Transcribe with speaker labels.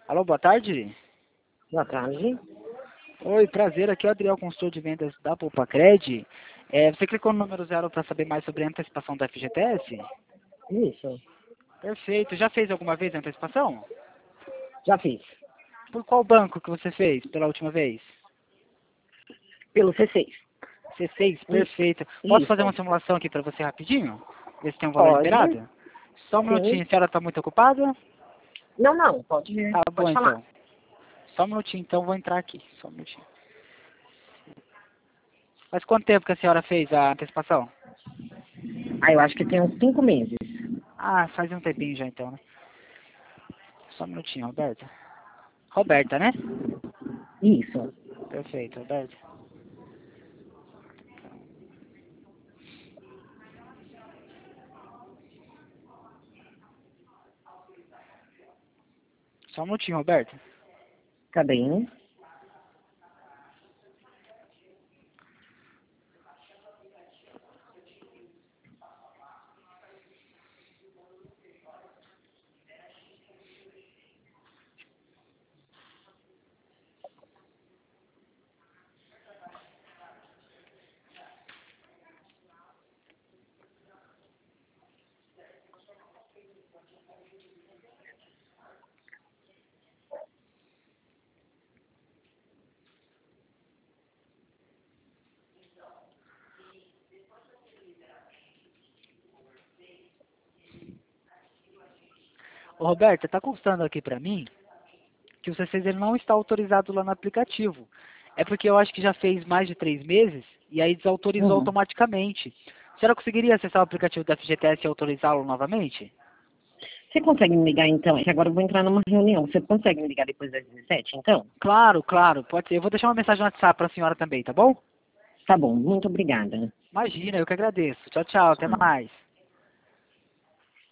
Speaker 1: Alô, boa tarde.
Speaker 2: Boa tarde.
Speaker 1: Oi, prazer. Aqui é o Adriel, consultor de vendas da Poupa-Cred. Você clicou no número 0 para saber mais sobre a antecipação da FGTS?
Speaker 2: Isso,
Speaker 1: Perfeito. Já fez alguma vez a antecipação?
Speaker 2: já fiz.
Speaker 1: Por qual banco que você fez pela última vez?
Speaker 2: Pelo C6.
Speaker 1: C6, perfeito. Posso fazer
Speaker 2: Isso.
Speaker 1: uma simulação aqui para você rapidinho? Ver se tem um valor
Speaker 2: Pode?
Speaker 1: liberado? Só um
Speaker 2: Sim.
Speaker 1: minutinho. A senhora está muito ocupada?
Speaker 2: Não, pode,
Speaker 1: Tá bom,
Speaker 2: pode falar.
Speaker 1: então. Só um minutinho, então vou entrar aqui. Só um minutinho. Faz quanto tempo que a senhora fez a antecipação?
Speaker 2: Eu acho que tem uns 5 meses.
Speaker 1: Ah, faz um tempinho já então, né? Só um minutinho, Roberta. Roberta, né?
Speaker 2: Isso.
Speaker 1: Perfeito, Roberta. Só um minutinho, Roberta.
Speaker 2: Tá bem?
Speaker 1: Ô, Roberta, tá constando aqui pra mim que o C6 ele não está autorizado lá no aplicativo. É porque eu acho que já fez mais de 3 meses e aí desautorizou
Speaker 2: Uhum.
Speaker 1: automaticamente. A senhora conseguiria acessar o aplicativo da FGTS e autorizá-lo novamente?
Speaker 2: Você consegue me ligar então? É que agora eu vou entrar numa reunião. Você consegue me ligar depois das 17, então?
Speaker 1: Claro, claro, pode ser. Eu vou deixar uma mensagem no WhatsApp para a senhora também, tá bom?
Speaker 2: Tá bom, muito obrigada.
Speaker 1: Imagina, eu que agradeço. Tchau, tchau, até
Speaker 2: Tchau.
Speaker 1: mais.